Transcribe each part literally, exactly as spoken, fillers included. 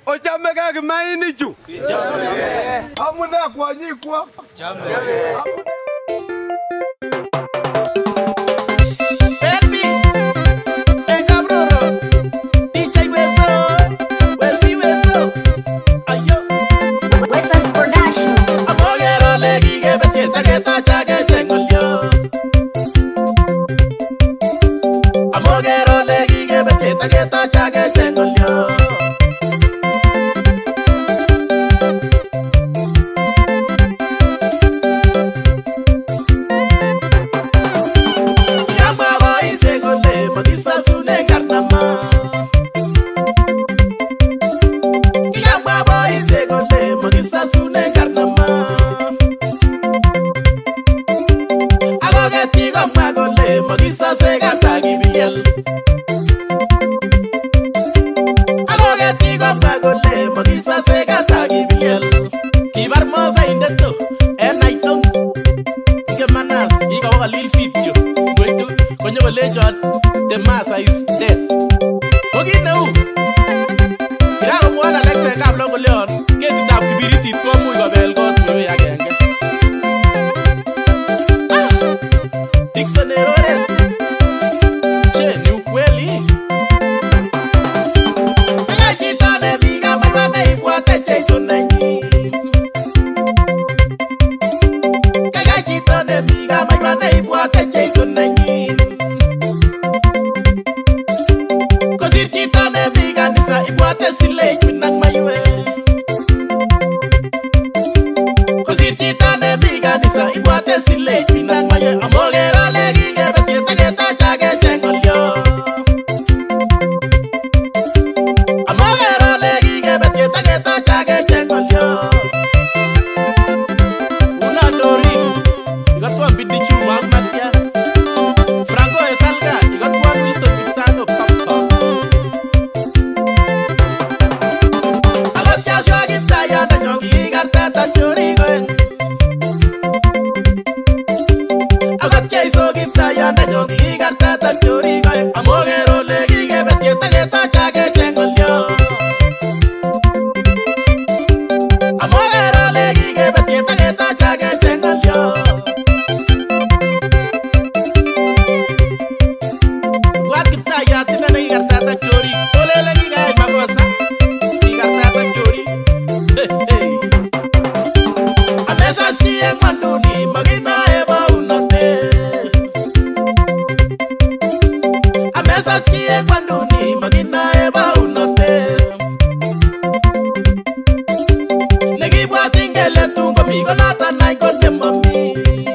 ochame kaki maini chu. Amune kwanyikwo. The massa is dead. Okay, now. Kira ko mwana Alexa kabla ko leon. Keti tap kibiriti ko mu ko bel ko wewe agenge. Dixon erore. Che ni ukweli. Kaya chita ne biga mwana ibwate Jason nanyi. Kaya chita ne biga mwana ibwate Jason nanyi. Ibwate sile kwinang maywe Kusir chita ne biga nisa ibwate sile kwinang maywe Amogero legi gebe tieta geta chage chengolyo Amogero legi gebe tieta geta chage chengolyo Una dorin Igatuan bindi chuma masia Franco esalga Igatuan Wilson Gipsano papa So gita yanda jongi garta ta chori gai amogero legi ge betieta geta chage chengolyo amogero legi ge betieta geta chage chengolyo wat gita ya tina ne garta ta chori tole legi gai magosa garta ta chori amesa si en manduni magina eba unote Siye cuando ni magina eba unote Legi buatingele tungo migo nata nai konde mami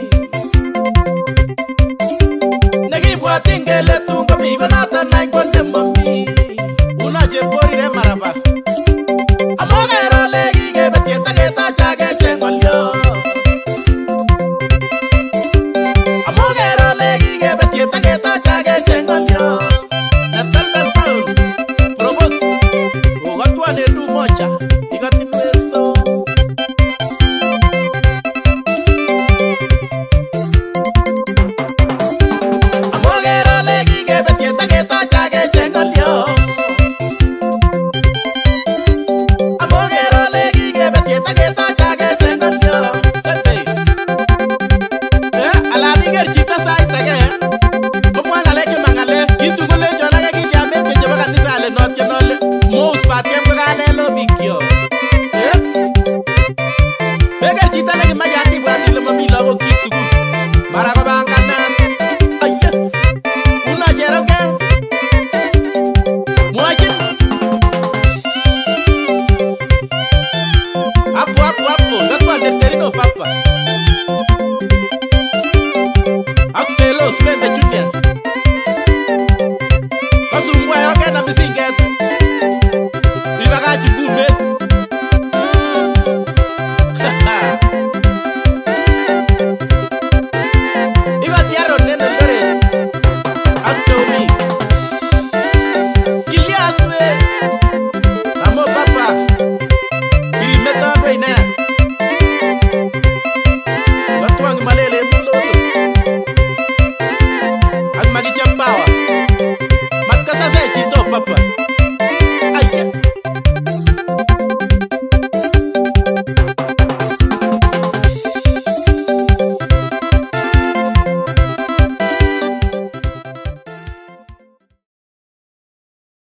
Legi buatingele tungo migo nata nai konde mami Una jepori re maraba Amogero legi ge betieta geta chage chengolyo Amogero legi ge betieta geta chage chengolyo Natal Sounds, Provox, Ugatwa ne du mocha.